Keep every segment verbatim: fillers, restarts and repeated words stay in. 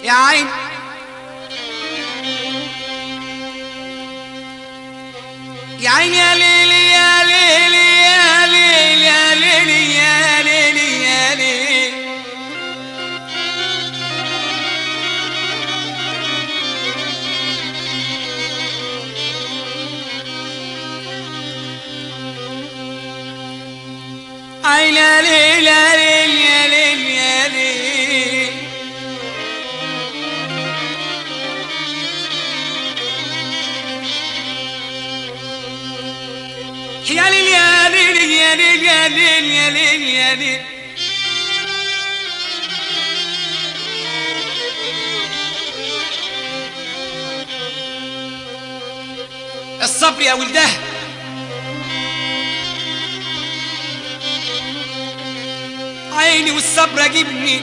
يا عين يا عين يا ليلي يا ليلي يا ليلي يا ليلي يا ليلي يا ليلي عين يا ليلي يا ليلي يا ليلي يا ليلي يا ليل يا ليل يا ليل يا ليل يا ليل يا ليل الصبر يا ولده عيني والصبر اجيبني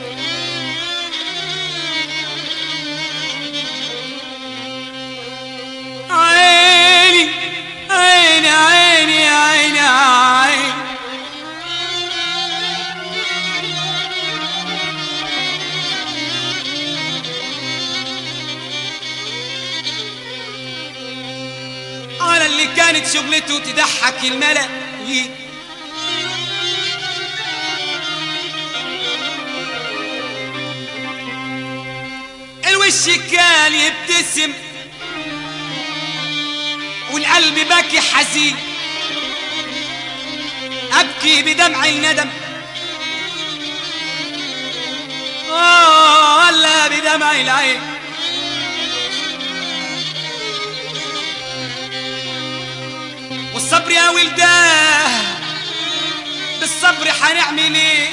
عيني عيني عيني عيني عيني على اللي كانت شغلته تضحك الملأ الوش كان يبتسم والقلب باكي حزين أبكي بدمع الندم آه ولا بدمع العين والصبر يا ولداه بالصبر حنعمل ايه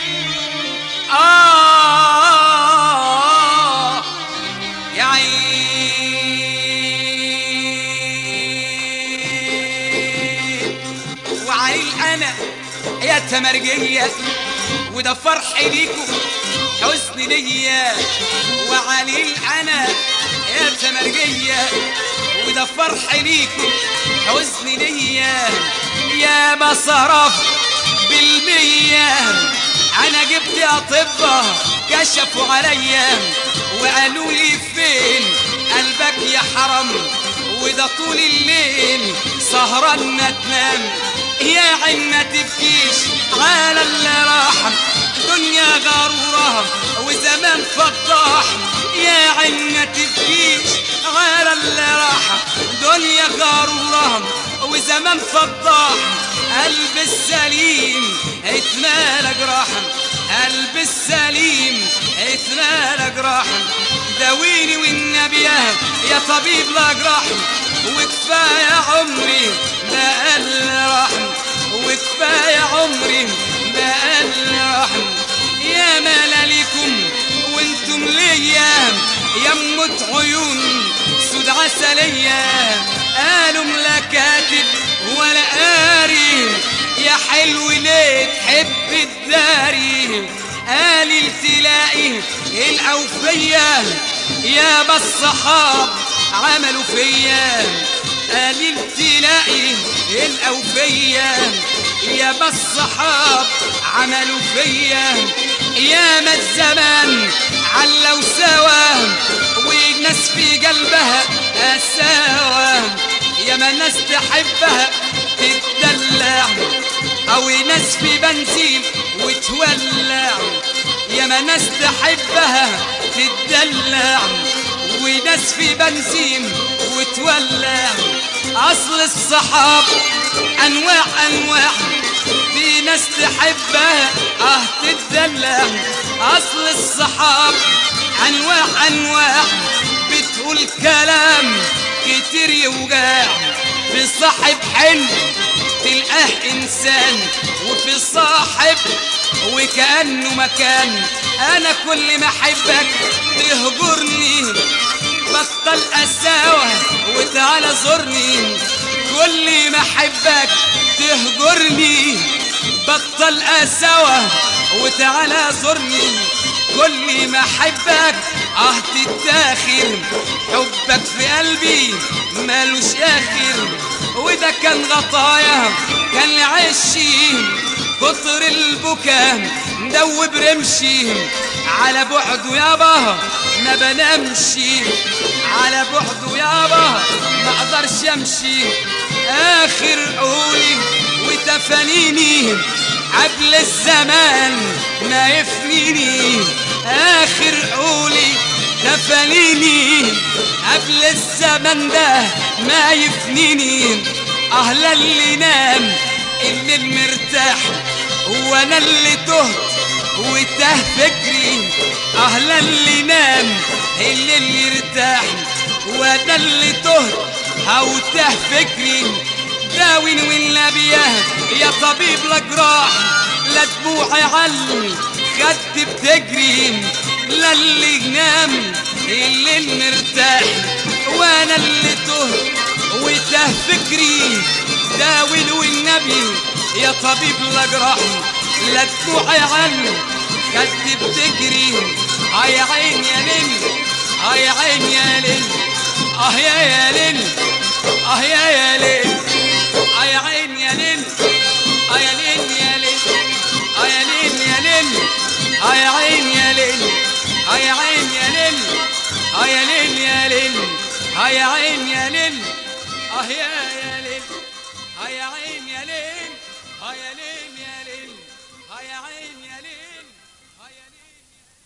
آه يا عين وعيل أنا يا تمرجية وده فرح ليكم حزن ليا وعليل أنا يا تمرجية وده فرح ليكم حزن ليا يا ما صرف بالمية أنا جبت أطباء كشفوا عليا وقالوا لي فين قلبك يا حرم وده طول الليل سهران ما تنام يا عين ما تبكيش على اللي راح دنيا غرورة وزمان فضاح يا عين ما تبكيش على اللي راح دنيا غرورة وزمان فضاح قلب السليم اتمالى جراحا قلب السليم اتمالى جراحا داويني والنبي يا طبيب لا جراح وكفاية عمري بقى الرحم وكفاية عمري بقى الرحم يا ملاليكم وانتم ليا يمت عيون سود عسلية قالوا لا كاتب ولا قاري يا حلو ليه تحب الداري قال تلاقي الأوفية يا بس صحاب عملوا فيا قال تلاقي الأوفية يا بس صحاب عملوا فيا يا ما الزمان علوا سوا وناس في قلبها أساوى يا ما ناس تحبها تتدلع أو ناس في بنزين وتولع يا ما ناس تحبها تتدلع وناس في بنزين وتولع أصل الصحاب أنواع أنواع في ناس تحبها اه تتدلع أصل الصحاب أنواع أنواع بتقول كلام كتير يوجع في صاحب حلو تلقاه إنسان وفي صاحب وكأنه مكان أنا كل ما أحبك تهجرني بطل قساوة وتعالى زورني كل ما أحبك تهجرني بطل قساوة وتعالى زورني كل ما أحبك اه تتاخر حبك في قلبي مالوش آخر وده كان غطايا كان عشي كتر البكا ومدوب رمشي على بعده يابا ما بنامشي، على بعده يابا ما اقدرش امشي. اخر قولي وتفانيني قبل الزمان ما يفنيني، اخر قولي تفانيني قبل الزمن ده ما يفنيني. اهلا اللي نام الليل مرتاح وانا اللي تهت وتاه فكري، اهلا اللي نام الليل يرتاح وانا اللي تهت او تاه فكري. داوين والنبي يا طبيب الاجراح، لا دموعي علي خدت بتجري، لا اللي نام الليل مرتاح وانا اللي تهت وتاه فكري. داوين والنبي يا طبيب الاجراح، لا دموعي علي خدت بتجري. اه يا عين يا ليل، اه يا عين يا ليل، اه يا يا ليل، اه يا يا ليل، اه يا عين يا ليل، اه يا ليل يا ليل، اه يا ليل يا ليل، اه يا عين يا ليل، اه يا عين يا ليل، اه يا ليل يا ليل، اه يا عين يا ليل، اه يا يا ليل، اه يا عين يا ليل، اه يا ليل يا ليل، اه يا عين يا ليل.